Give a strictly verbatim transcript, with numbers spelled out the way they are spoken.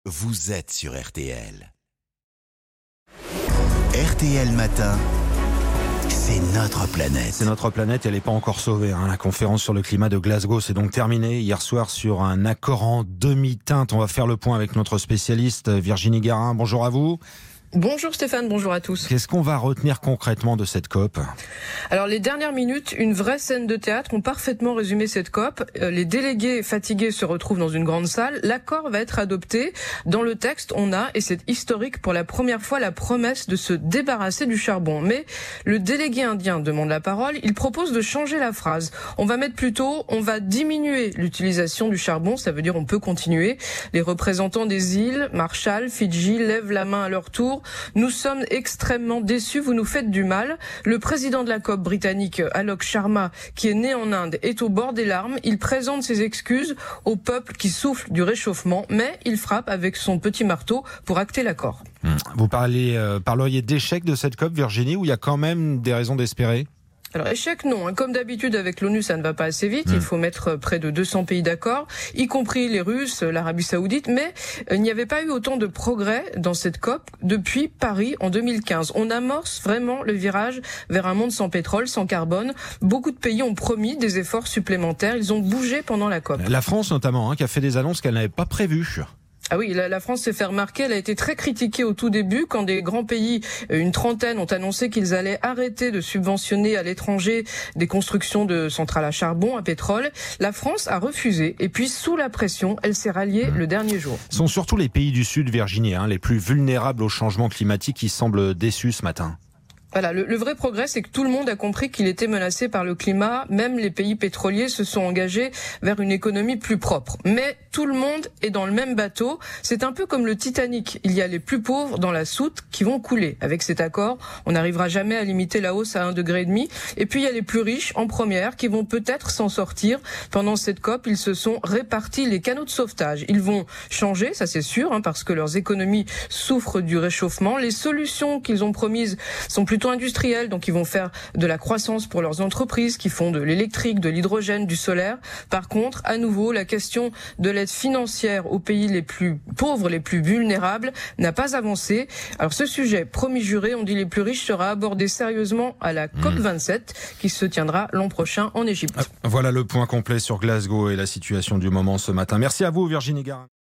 Vous êtes sur R T L. R T L Matin, c'est notre planète. C'est notre planète, elle n'est pas encore sauvée. Hein. La conférence sur le climat de Glasgow s'est donc terminée hier soir sur un accord en demi-teinte. On va faire le point avec notre spécialiste Virginie Garin. Bonjour à vous. Bonjour Stéphane, bonjour à tous. Qu'est-ce qu'on va retenir concrètement de cette COP ? Alors les dernières minutes, une vraie scène de théâtre ont parfaitement résumé cette COP. Les délégués fatigués se retrouvent dans une grande salle. L'accord va être adopté. Dans le texte, on a, et c'est historique, pour la première fois la promesse de se débarrasser du charbon. Mais le délégué indien demande la parole. Il propose de changer la phrase. On va mettre plutôt, on va diminuer l'utilisation du charbon. Ça veut dire on peut continuer. Les représentants des îles, Marshall, Fidji, lèvent la main à leur tour. Nous sommes extrêmement déçus, vous nous faites du mal. Le président de la COP britannique, Alok Sharma, qui est né en Inde, est au bord des larmes. Il présente ses excuses au peuple qui souffle du réchauffement, mais il frappe avec son petit marteau pour acter l'accord. Vous parlez, euh, parleriez d'échec de cette COP, Virginie, où il y a quand même des raisons d'espérer ? Alors échec non, comme d'habitude avec l'ONU ça ne va pas assez vite, mmh. Il faut mettre près de deux cents pays d'accord, y compris les Russes, l'Arabie Saoudite, mais il n'y avait pas eu autant de progrès dans cette COP depuis Paris en deux mille quinze. On amorce vraiment le virage vers un monde sans pétrole, sans carbone. Beaucoup de pays ont promis des efforts supplémentaires, ils ont bougé pendant la COP. La France notamment, hein, qui a fait des annonces qu'elle n'avait pas prévues. Ah oui, la, la France s'est fait remarquer, elle a été très critiquée au tout début quand des grands pays, une trentaine, ont annoncé qu'ils allaient arrêter de subventionner à l'étranger des constructions de centrales à charbon, à pétrole. La France a refusé et puis sous la pression, elle s'est ralliée mmh. le dernier jour. Ce sont surtout les pays du Sud, Virginie, hein, les plus vulnérables au changement climatique qui semblent déçus ce matin. Voilà, le, le vrai progrès, c'est que tout le monde a compris qu'il était menacé par le climat. Même les pays pétroliers se sont engagés vers une économie plus propre. Mais tout le monde est dans le même bateau. C'est un peu comme le Titanic. Il y a les plus pauvres dans la soute qui vont couler. Avec cet accord, on n'arrivera jamais à limiter la hausse à un degré et demi. Et puis il y a les plus riches en première qui vont peut-être s'en sortir. Pendant cette COP, ils se sont répartis les canaux de sauvetage. Ils vont changer, ça c'est sûr, hein, parce que leurs économies souffrent du réchauffement. Les solutions qu'ils ont promises sont plutôt industriels, donc ils vont faire de la croissance pour leurs entreprises qui font de l'électrique, de l'hydrogène, du solaire. Par contre, à nouveau, la question de l'aide financière aux pays les plus pauvres, les plus vulnérables, n'a pas avancé. Alors ce sujet, promis juré, on dit les plus riches, sera abordé sérieusement à la COP vingt-sept qui se tiendra l'an prochain en Égypte. Voilà le point complet sur Glasgow et la situation du moment ce matin. Merci à vous, Virginie Garin.